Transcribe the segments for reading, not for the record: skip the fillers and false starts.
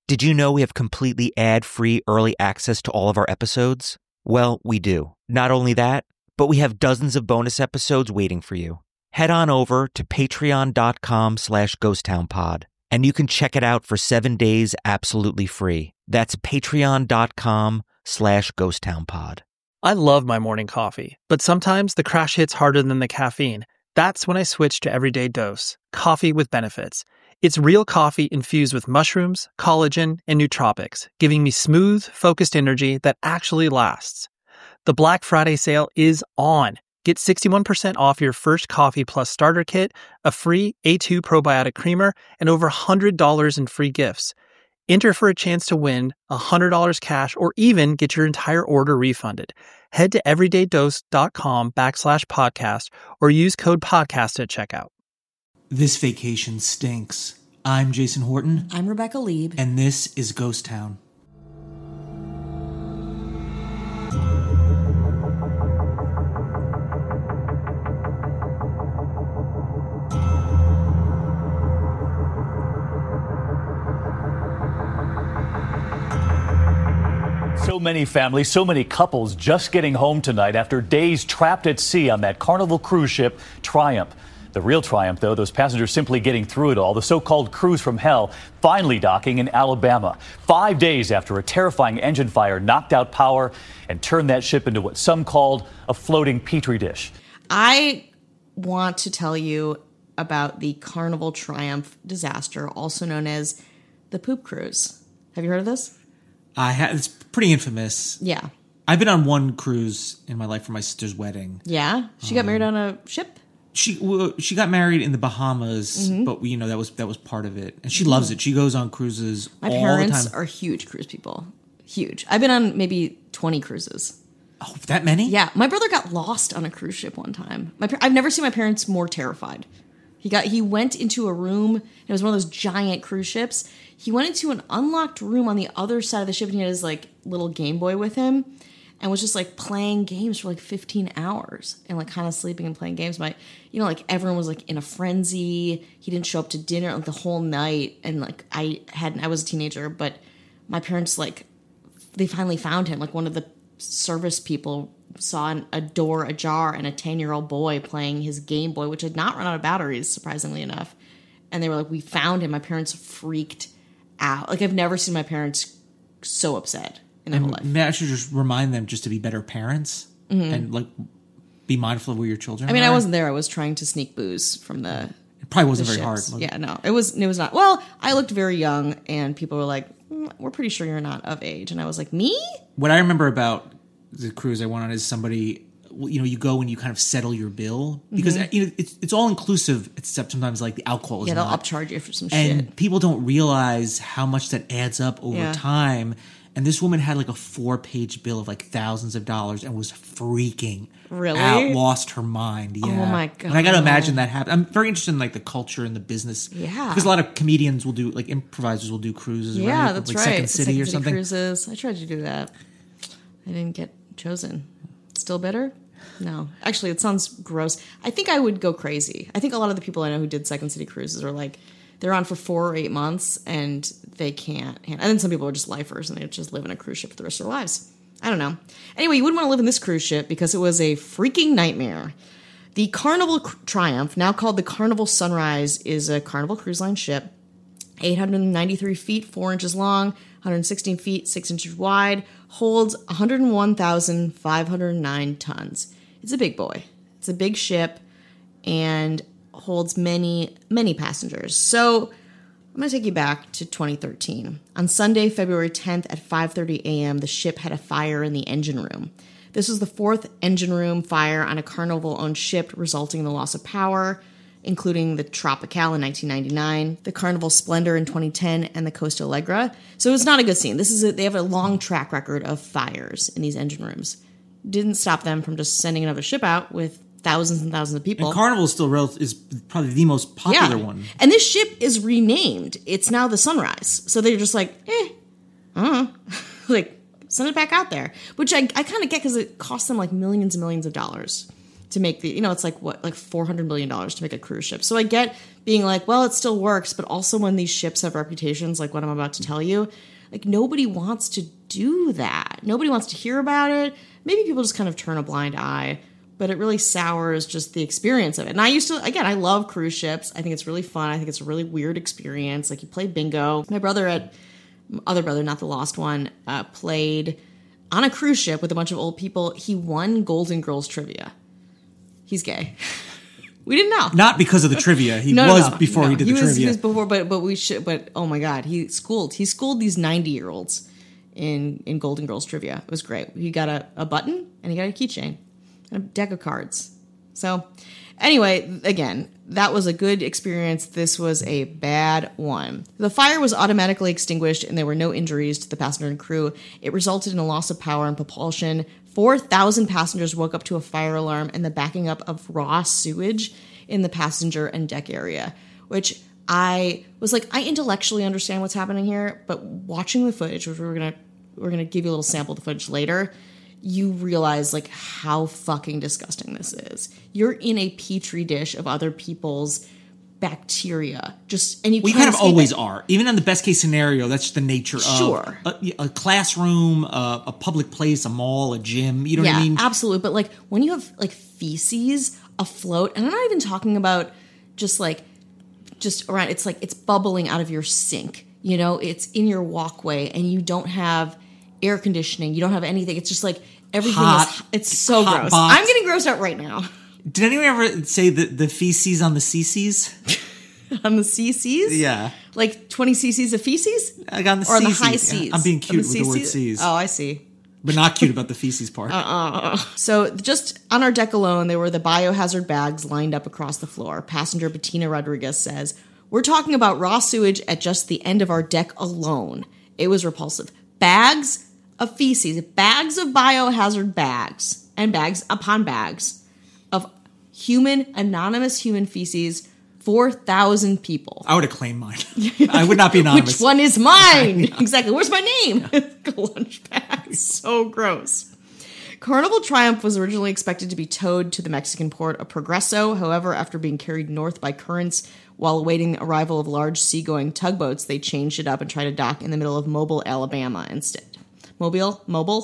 Did you know we have completely ad-free early access to all of our episodes? Well, we do. Not only that, but we have dozens of bonus episodes waiting for you. Head on over to patreon.com/ghosttownpod, and you can check it out for 7 days absolutely free. That's patreon.com/ghosttownpod. I love my morning coffee, but sometimes the crash hits harder than the caffeine. That's when I switch to Everyday Dose, coffee with benefits. It's real coffee infused with mushrooms, collagen, and nootropics, giving me smooth, focused energy that actually lasts. The Black Friday sale is on. Get 61% off your first Coffee Plus starter kit, a free A2 probiotic creamer, and over $100 in free gifts. Enter for a chance to win $100 cash or even get your entire order refunded. Head to everydaydose.com/podcast or use code podcast at checkout. This vacation stinks. I'm Jason Horton. I'm Rebecca Lieb. And this is Ghost Town. So many families, so many couples just getting home tonight after days trapped at sea on that Carnival cruise ship, Triumph. The real triumph, though, those passengers simply getting through it all. The so-called cruise from hell finally docking in Alabama, 5 days after a terrifying engine fire knocked out power and turned that ship into what some called a floating petri dish. I want to tell you about the Carnival Triumph disaster, also known as the poop cruise. Have you heard of this? It's pretty infamous. Yeah. I've been on one cruise in my life for my sister's wedding. Yeah? She got married on a ship? She got married in the Bahamas, but that was part of it, and she loves it. She goes on cruises all the time. My parents are huge cruise people, huge. I've been on maybe 20 cruises. Oh, that many? Yeah, my brother got lost on a cruise ship one time. I've never seen my parents more terrified. He went into a room. It was one of those giant cruise ships. He went into an unlocked room on the other side of the ship, and he had his like little Game Boy with him, and was just like playing games for like 15 hours and like kind of sleeping and playing games. Everyone was like in a frenzy. He didn't show up to dinner like the whole night. And like I was a teenager, but my parents they finally found him. Like one of the service people saw a door ajar and a 10-year-old boy playing his Game Boy, which had not run out of batteries, surprisingly enough. And they were like, we found him. My parents freaked out. Like I've never seen my parents so upset in their whole life. Maybe I should just remind them just to be better parents and like be mindful of where your children are. I wasn't there. I was trying to sneak booze from the It probably wasn't very ships. hard. Yeah, no. It was not. Well, I looked very young and people were like, we're pretty sure you're not of age. And I was like, me? What I remember about the cruise I went on is somebody, you go and you kind of settle your bill because it's all inclusive except sometimes like the alcohol is they'll not. upcharge you for some And shit. people don't realize how much that adds up over time. And this woman had like a 4-page bill of like thousands of dollars and was freaking out, lost her mind. Yeah. Oh my God. And I got to imagine that happened. I'm very interested in like the culture and the business. Yeah. Because a lot of comedians will do, like improvisers will do cruises. Yeah, right? that's like right. Second City or something. Cruises. I tried to do that. I didn't get chosen. Still bitter? No. Actually, it sounds gross. I think I would go crazy. I think a lot of the people I know who did Second City cruises are like, they're on for 4 or 8 months and they can't handle. And then some people are just lifers and they just live in a cruise ship for the rest of their lives. I don't know. Anyway, you wouldn't want to live in this cruise ship because it was a freaking nightmare. The Carnival Triumph, now called the Carnival Sunrise, is a Carnival Cruise Line ship. 893 feet, 4 inches long, 116 feet, 6 inches wide, holds 101,509 tons. It's a big boy. It's a big ship and holds many, many passengers. So I'm going to take you back to 2013. On Sunday, February 10th at 5:30 a.m., the ship had a fire in the engine room. This was the 4th engine room fire on a Carnival-owned ship, resulting in the loss of power, including the Tropical in 1999, the Carnival Splendor in 2010, and the Costa Allegra. So it's not a good scene. They have a long track record of fires in these engine rooms. Didn't stop them from just sending another ship out with thousands and thousands of people. And Carnival is probably the most popular one. And this ship is renamed. It's now the Sunrise. So they're just like, like, send it back out there. Which I kind of get because it costs them like millions and millions of dollars. to make the, it's like $400 million to make a cruise ship. So I get being like, well, it still works, but also when these ships have reputations like what I'm about to tell you, like nobody wants to do that. Nobody wants to hear about it. Maybe people just kind of turn a blind eye, but it really sours just the experience of it. And I used to, again, I love cruise ships. I think it's really fun. I think it's a really weird experience. Like you play bingo. My other brother, not the lost one, played on a cruise ship with a bunch of old people. He won Golden Girls trivia. He's gay. We didn't know. Not because of the trivia. He was before he did the trivia. He was before, but oh my God, he schooled these 90-year-olds in Golden Girls trivia. It was great. He got a button and he got a keychain and a deck of cards. So anyway, again, that was a good experience. This was a bad one. The fire was automatically extinguished and there were no injuries to the passenger and crew. It resulted in a loss of power and propulsion. 4,000 passengers woke up to a fire alarm and the backing up of raw sewage in the passenger and deck area, which I was like, I intellectually understand what's happening here, but watching the footage, which we're gonna give you a little sample of the footage later, you realize like how fucking disgusting this is. You're in a petri dish of other people's bacteria. We kind of always are. Even in the best case scenario, that's the nature of a classroom, a public place, a mall, a gym. You know what I mean? Absolutely. But like when you have like feces afloat, and I'm not even talking about just around, it's like it's bubbling out of your sink. It's in your walkway and you don't have air conditioning. You don't have anything. It's just like everything it's so gross. Box. I'm getting grossed out right now. Did anyone ever say the feces on the cc's? On the cc's? Yeah. Like 20 cc's of feces? Like on the or on the high C's? I'm being cute with the word C's. Oh, I see. But not cute about the feces part. So just on our deck alone, there were the biohazard bags lined up across the floor. Passenger Bettina Rodriguez says, "We're talking about raw sewage at just the end of our deck alone. It was repulsive. Bags of feces, bags of biohazard bags, and bags upon bags of anonymous human feces, 4,000 people." I would have claimed mine. I would not be anonymous. Which one is mine? Exactly. Where's my name? Lunch bag. So gross. Carnival Triumph was originally expected to be towed to the Mexican port of Progreso. However, after being carried north by currents while awaiting the arrival of large seagoing tugboats, they changed it up and tried to dock in the middle of Mobile, Alabama instead. Mobile?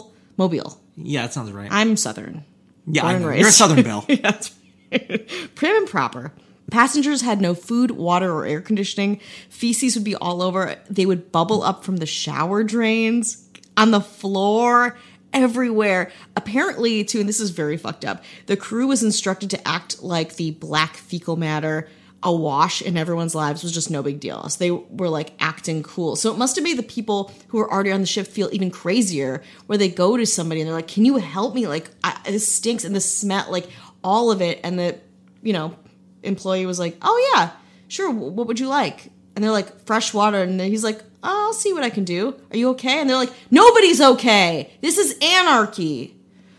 Yeah, that sounds right. I'm Southern. Yeah, I know. You're a Southern belle. Yeah, that's right. Prim and proper. Passengers had no food, water, or air conditioning. Feces would be all over. They would bubble up from the shower drains, on the floor, everywhere. Apparently, too, and this is very fucked up, the crew was instructed to act like the black fecal matter awash in everyone's lives was just no big deal. So they were like acting cool. So it must have made the people who were already on the ship feel even crazier, where they go to somebody and they're like, "Can you help me? Like, this stinks," and the smell, like all of it. And the, employee was like, "Oh yeah, sure. What would you like?" And they're like, "Fresh water." And he's like, "Oh, I'll see what I can do. Are you okay?" And they're like, "Nobody's okay. This is anarchy."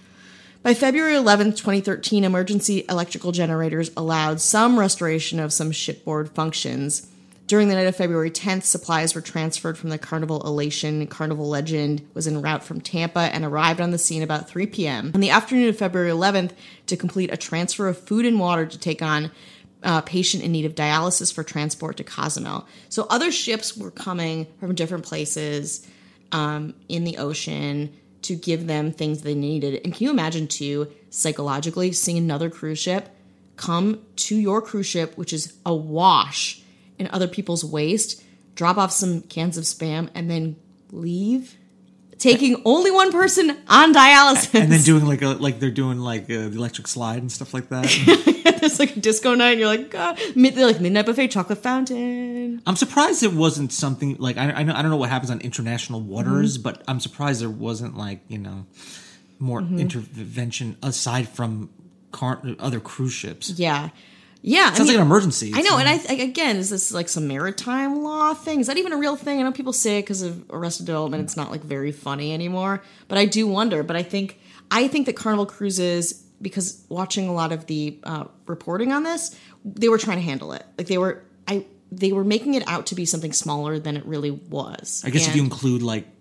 By February 11th, 2013, emergency electrical generators allowed some restoration of some shipboard functions. During the night of February 10th, supplies were transferred from the Carnival Elation. Carnival Legend was en route from Tampa and arrived on the scene about 3 p.m. On the afternoon of February 11th, to complete a transfer of food and water to take on a patient in need of dialysis for transport to Cozumel. So other ships were coming from different places in the ocean to give them things they needed. And can you imagine, too, psychologically, seeing another cruise ship come to your cruise ship, which is awash in other people's waste, drop off some cans of Spam, and then leave? Taking only one person on dialysis. And then doing they're doing the electric slide and stuff like that. It's like a disco night, and you're like, God. They're like midnight buffet, chocolate fountain. I'm surprised it wasn't something like, I don't know what happens on international waters, but I'm surprised there wasn't more intervention aside from other cruise ships. Yeah. Yeah. Sounds like an emergency. I know. And again, is this like some maritime law thing? Is that even a real thing? I know people say it because of Arrested Development. It's not like very funny anymore, but I do wonder. But I think that Carnival Cruises, because watching a lot of the reporting on this, they were trying to handle it. Like they were making it out to be something smaller than it really was. I guess if you include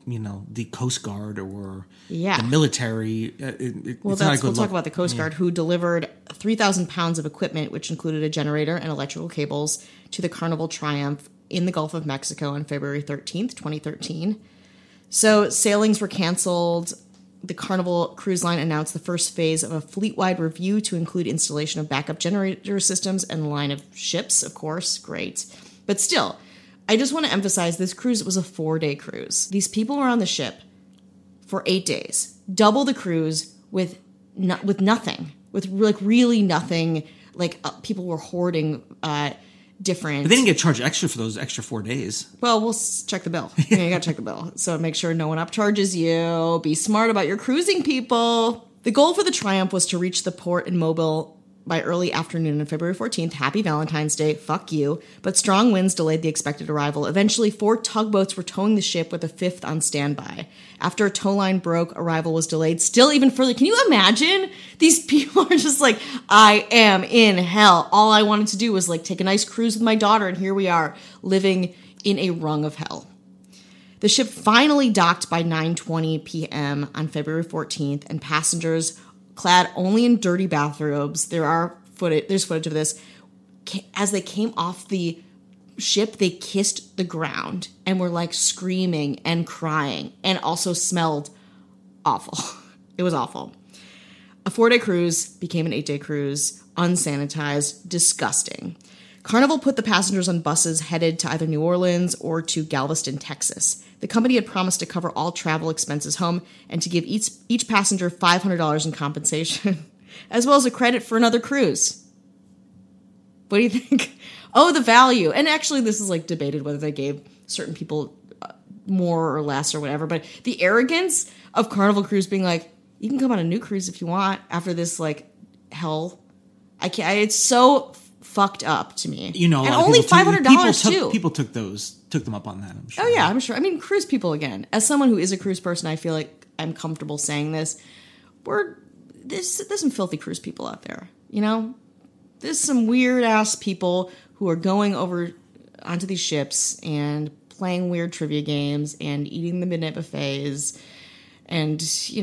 the Coast Guard or the military. We'll talk about the Coast Guard, who delivered 3,000 pounds of equipment, which included a generator and electrical cables, to the Carnival Triumph in the Gulf of Mexico on February 13th, 2013. So sailings were canceled. The Carnival Cruise Line announced the first phase of a fleet-wide review to include installation of backup generator systems and line of ships, of course. Great. But still, I just want to emphasize this cruise was a 4-day cruise. These people were on the ship for 8 days. Double the cruise with nothing. With really nothing. People were hoarding different... But they didn't get charged extra for those extra 4 days. Well, we'll check the bill. You got to check the bill. So make sure no one upcharges you. Be smart about your cruising, people. The goal for the Triumph was to reach the port in Mobile by early afternoon on February 14th. Happy Valentine's Day. Fuck you. But strong winds delayed the expected arrival. Eventually, 4 tugboats were towing the ship with a 5th on standby. After a tow line broke, arrival was delayed still even further. Can you imagine? These people are just like, I am in hell. All I wanted to do was take a nice cruise with my daughter, and here we are living in a rung of hell. The ship finally docked by 9:20 p.m. on February 14th, and passengers clad only in dirty bathrobes. There's footage of this. As they came off the ship, they kissed the ground and were screaming and crying, and also smelled awful. It was awful. A 4-day cruise became an 8-day cruise, unsanitized, disgusting. Carnival put the passengers on buses headed to either New Orleans or to Galveston, Texas. The company had promised to cover all travel expenses home and to give each passenger $500 in compensation, as well as a credit for another cruise. What do you think? Oh, the value. And actually, this is debated whether they gave certain people more or less or whatever. But the arrogance of Carnival Cruise being you can come on a new cruise if you want after this hell. I can't. It's so fucked up to me. And only $500 too. People took them up on that, I'm sure. Oh yeah, I'm sure. I mean, cruise people, again, as someone who is a cruise person, I feel like I'm comfortable saying this. There's some filthy cruise people out there, There's some weird ass people who are going over onto these ships and playing weird trivia games and eating the midnight buffets and,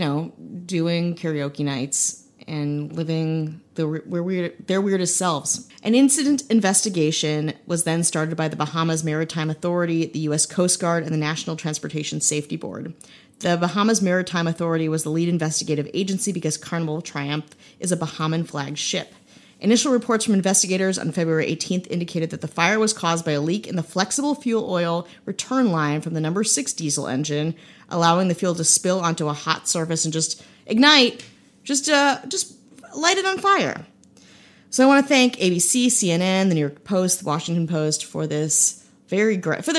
doing karaoke nights and living their weirdest selves. An incident investigation was then started by the Bahamas Maritime Authority, the U.S. Coast Guard, and the National Transportation Safety Board. The Bahamas Maritime Authority was the lead investigative agency because Carnival Triumph is a Bahaman-flagged ship. Initial reports from investigators on February 18th indicated that the fire was caused by a leak in the flexible fuel oil return line from the number 6 diesel engine, allowing the fuel to spill onto a hot surface and just ignite, just light it on fire. So I want to thank ABC, CNN, the New York Post, the Washington Post for this very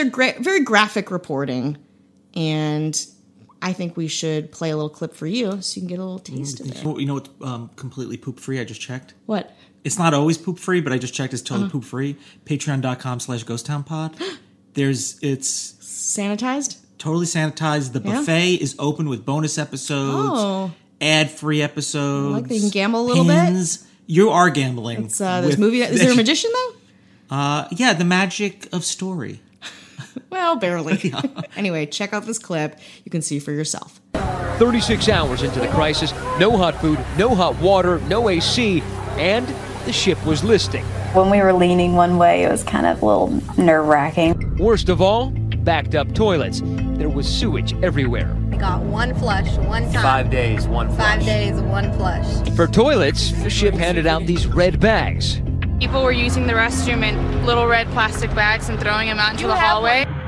graphic reporting, and I think we should play a little clip for you so you can get a little taste of it. You know what's completely poop-free? I just checked. What? It's not always poop-free, but I just checked. It's totally poop-free. Patreon.com/GhostTownPod. It's sanitized? Totally sanitized. The buffet is open with bonus episodes, ad-free episodes. They can gamble a little bit? You are gambling. It's this movie. Is there a magician, though? Yeah, the magic of story. Well, barely. Yeah. Anyway, check out this clip. You can see for yourself. 36 hours into the crisis, no hot food, no hot water, no AC, and the ship was listing. When we were leaning one way, it was kind of a little nerve-wracking. Worst of all, backed up toilets. There was sewage everywhere. We got one flush, one time. 5 days, one flush. 5 days, one flush. For toilets, the ship handed out these red bags. People were using the restroom in little red plastic bags and throwing them out into the hallway.